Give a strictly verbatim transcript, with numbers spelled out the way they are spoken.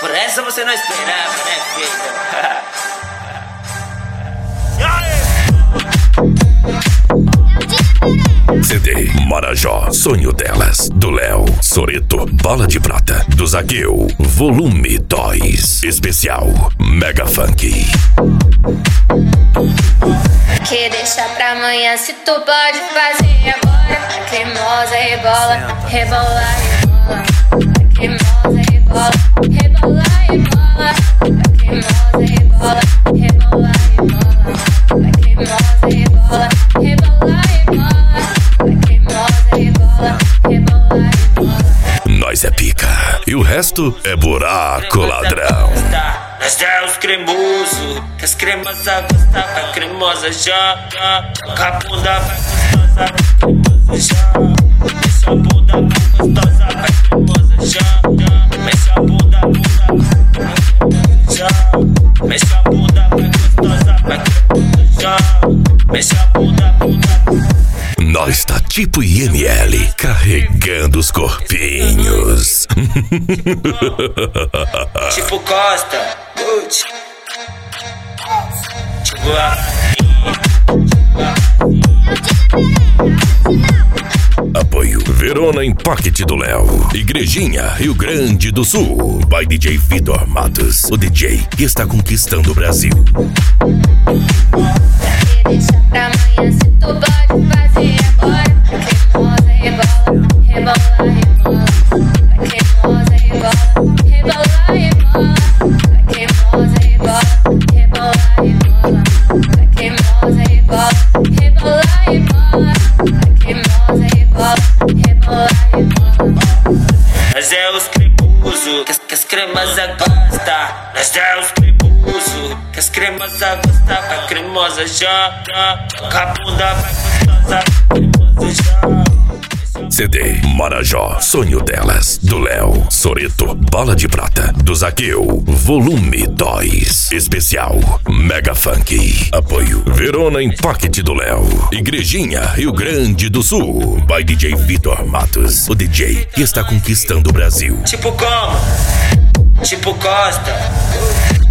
Por essa você não esperava, né, filho? C D Marajó, Sonho Delas, do Léo, Soreto, Bala de Prata, do Zaqueu, volume dois, especial Mega Funk. Que deixa pra amanhã, se tu pode fazer agora. A cremosa rebola, rebola, rebola. A cremosa rebola, rebola, rebola. A cremosa rebola, rebola, rebola. A cremosa rebola, rebola, rebola. A cremosa rebola, rebola, rebola. Nós é pica e o resto é buraco ladrão. Nós é os cremosos, que as cremosas gostam, a cremosa joga, com a bunda vai gostosa, cremosa joga, mexe a bunda vai gostosa, a cremosa joga, mexe a bunda, bunda, a cremosa joga, mexe a bunda vai gostosa, a cremosa joga, mexe a bunda, bunda. Nós tá tipo I M L, carregando os corpinhos. Tipo Costa, Gucci. Tipo Apoio Verona Impact do Léo, Igrejinha, Rio Grande do Sul, by D J Vitor Matos, o D J que está conquistando o Brasil. Deixa pra amanhã, se tu pode fazer agora. A cremosa rebola, rebola, rebola. A cremosa rebola, rebola, rebola. A cremosa rebola, rebola, rebola. A cremosa rebola, rebola, rebola. A cremosa rebola, rebola, rebola. nós é os cremosos, que as, que as cremosas gostam. Nós é os cremosos, que as cremosas gostam. A cremosa joga, com a bunda vai gostosa, a cremosa joga. C D Marajó, Sonho Delas, do Léo, Soreto, Bala de Prata, do Zaqueu, volume dois, especial Mega Funk. Apoio Verona Impact do Léo, Igrejinha, Rio Grande do Sul, by D J Vitor Matos, o D J que está conquistando o Brasil. Tipo como? Tipo Costa.